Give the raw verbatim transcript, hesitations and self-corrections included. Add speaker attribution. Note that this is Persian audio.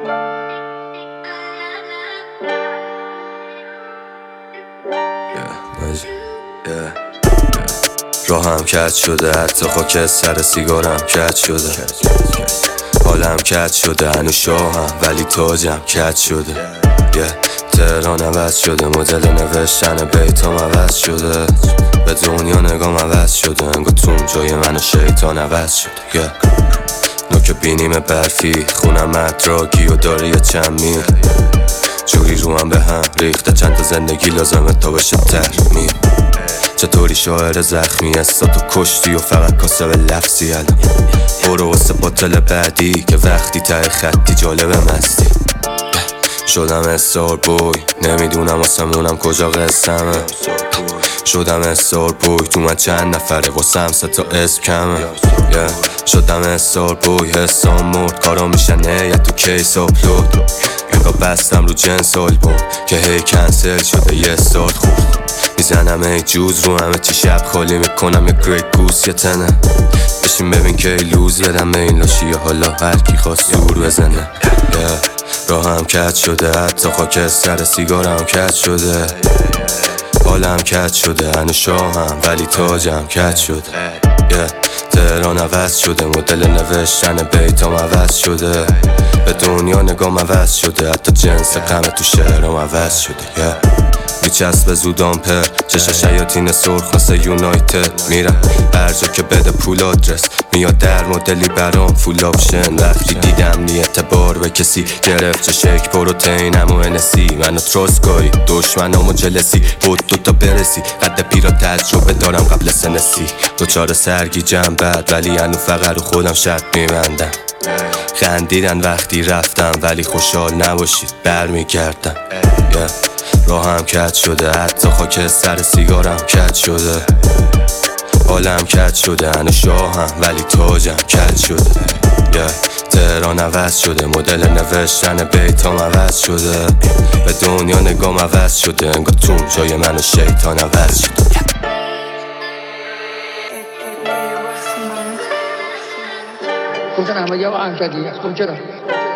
Speaker 1: راهم کج شده، حتی خاک سر سیگارم کج شده. حالم کج شده، هنو شاهم ولی تاجم کج شده. تهران عوض شده، مدل نوشتن بیتام عوض شده. به دنیا نگام عوض شده، انگو توم جای من و شیطان عوض شده. نوک بینیم برفی، خونم مدراکی و داره یه چند میل. جوری رو هم به هم ریخته، چند تا زندگی لازمه تا بشه ترمیم. چطوری شاعر زخمی هستا تو کشتی و فقط کاسه به لفظی. الان برو واسه باطل بعدی که وقتی ته خطی جالب مستی. شدم استار بوی، نمیدونم واسمونم کجا قسمه. شدم استار بوی، تو من چند نفره واسم سه تا اسم کمه. شدم استار بوی، حسام مرد، کارا میشن نیت تو کیس آپلود. انگاه بستم رو جنس آلبوم که هی کنسل شده یه استارت خورد. میزنم ای جوز رو همه چی، شب خالی میکنم یه گریت گوس یه تنه. بشین ببین که ای لوز یدم این لاشی، حالا هر کی خواست دور بزنه. راهم کج شده، حتی خاک سر سیگارم کج شده. حالم کج شده، هنو شاهم ولی تاجم کج شده. تهران عوض شده، مدل نوشتن بیتام عوض شده. به دنیا نگام عوض شده، حتی جنس غم تو شعرام عوض شده. میچسبه زودان پر، چشم شیاطین سرخ مثل یونایتد. میرم هر جا که بده پول آدرس، میاد در مدلی برام فول آپشن. وقتی دیدم نی اعتبار به کسی گرفت، چه شک پروتئینم و انسی. منو تروسکایی دشمنم و جلسی، بود دوتا برسی. قد پیرا تجربه دارم قبل سنسی. دوچار سرگیجم بد ولی هنو فقط رو خودم شرط میبندم. خندیدن وقتی رفتم ولی خوشحال نباشید برمیگردم. راهم کج شده، حتی خاک سر سیگارم کج شده. حالم کج شده، هنو شاهم ولی تاجم کج شده. تهران عوض شده، مدل نوشتن بیتام عوض شده. به دنیا نگام عوض شده، انگاه توم جای من و شیطان عوض شده.
Speaker 2: گفتن احمدی آقا انکدی است، چرا؟